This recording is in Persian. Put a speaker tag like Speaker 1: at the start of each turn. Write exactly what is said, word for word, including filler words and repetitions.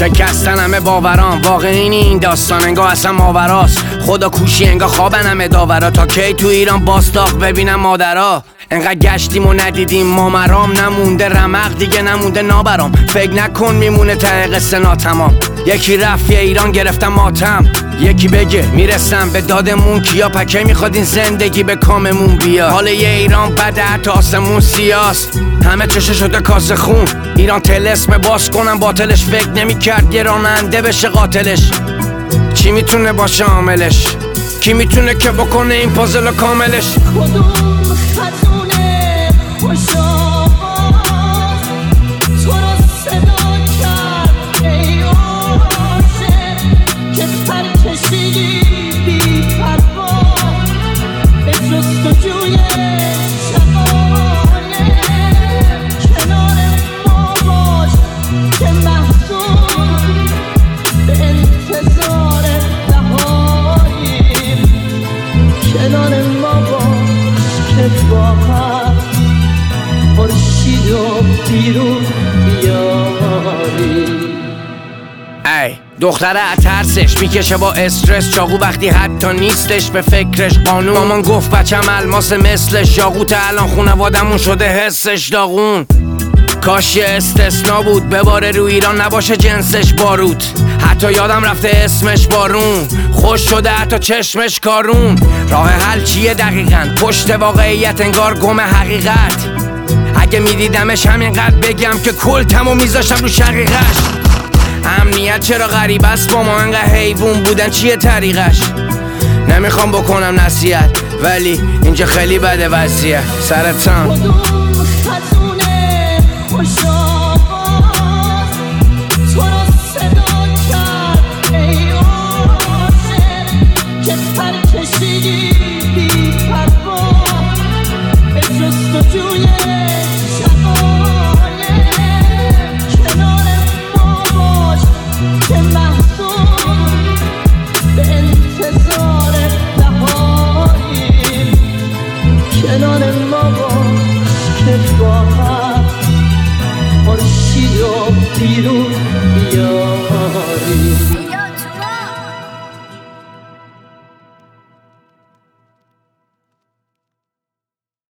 Speaker 1: شکستن همه باورام، واقعی این داستان انگاه اصلا ماوراست. خدا کوشی انگاه خوابن همه داورا، تا کی تو ایران باستاق ببینم مادرها. انقدر گشتیم و ندیدیم ما مرام، نمونده رمق دیگه نمونده نابرام. فکر نکن میمونه ته قصه ناتمام. یکی رفت یه ایران گرفتم ماتم، یکی بگه میرسم به دادمون کیا. پکه میخواد این زندگی به کاممون بیا. حال یه ایران بده حتی آسمون سیاست، همه چشه شده کاسه خون. ایران تلسم باز کنم باطلش، فکر نمیکرد یه راننده بشه قاتلش. چی میتونه باشه عاملش؟ کی میتونه که بکنه این پازل کاملش؟
Speaker 2: کدوم خزونه خوشا تو رو صدا کرد ای عاشق که پر کشیدی بی پروا به جستجوی شقایق. کنار ما باش که محزون به انتظار بهاریم. کنار ما باش که با هم خورشید و بیرون بیاریم.
Speaker 1: ای دختره ترسش میکشه با استرس، چاقو وقتی حتی نیستش به فکرش. قانون مامان گفت بچم الماس مثلش، یاقوت الان خونوادمون شده حسش داغون. کاش یه استثنا بود بباره رو ایران نباشه جنسش بارود. حتی یادم رفته اسمش بارون، خوش شده حتی چشمش کارون. راه حل چیه دقیقاً؟ پشت واقعیت انگار گم حقیقت. اگه میدیدمش همینقدر بگم که کل تمو میذاشتم رو شقیقش. امنیت چرا غریب است با ما انقدر حیوون بودن چیه طریقش؟ نمیخوام بکنم نصیحت ولی اینجا خیلی بده وضعیت. سرطان
Speaker 2: کدوم خزونه خوشا